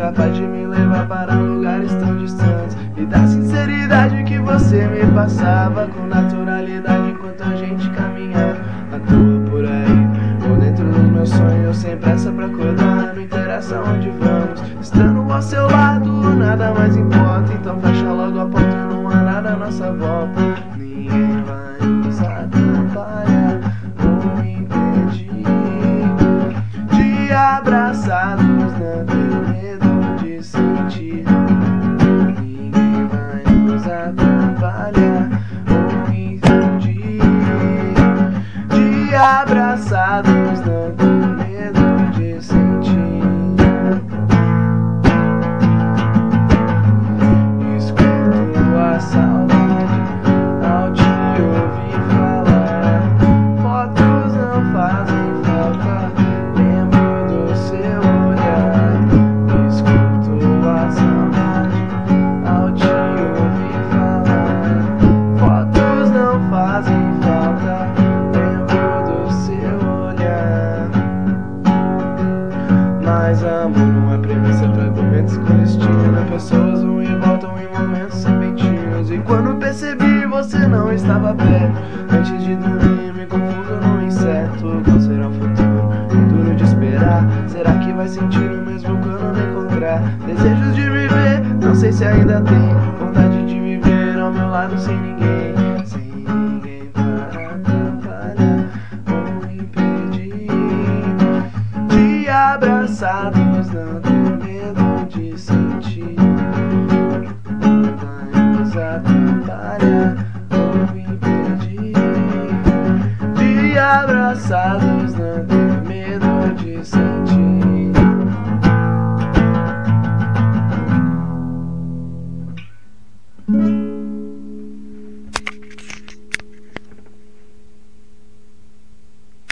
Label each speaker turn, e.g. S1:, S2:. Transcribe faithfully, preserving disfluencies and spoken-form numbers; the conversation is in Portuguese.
S1: capaz de me levar para lugares tão distantes, e da sinceridade que você me passava com naturalidade enquanto a gente caminhava à toa por aí, ou dentro dos meus sonhos sem pressa pra acordar. Não interessa onde vamos, estando ao seu lado nada mais importa. Então fecha logo a porta e não há nada à nossa volta. Ninguém vai nos atrapalhar ou impedir de abraçados, não ter medo de sentir. Ninguém vai nos atrapalhar ou impedir de abraçados, não ter medo de sentir. Escuto a saudade ao te ouvir falar. Fotos não fazem falta, lembro do seu olhar. Escuto a saudade ao te ouvir falar. Fotos não fazem falta, lembro do seu olhar. Mas amor não é premissa pra momentos com destino. Pessoas vão e voltam em momentos repentinos, e quando percebi você não estava perto, antes de dormir me confundo num inseto. Qual será o futuro? É duro de esperar. Será que vai sentir o mesmo quando me encontrar? Desejos de me ver, não sei se ainda tem. Vontade de viver ao meu lado sem ninguém, sem ninguém para atrapalhar ou impedir de abraçados, não ter medo de sentir. Vai nos atrapalhar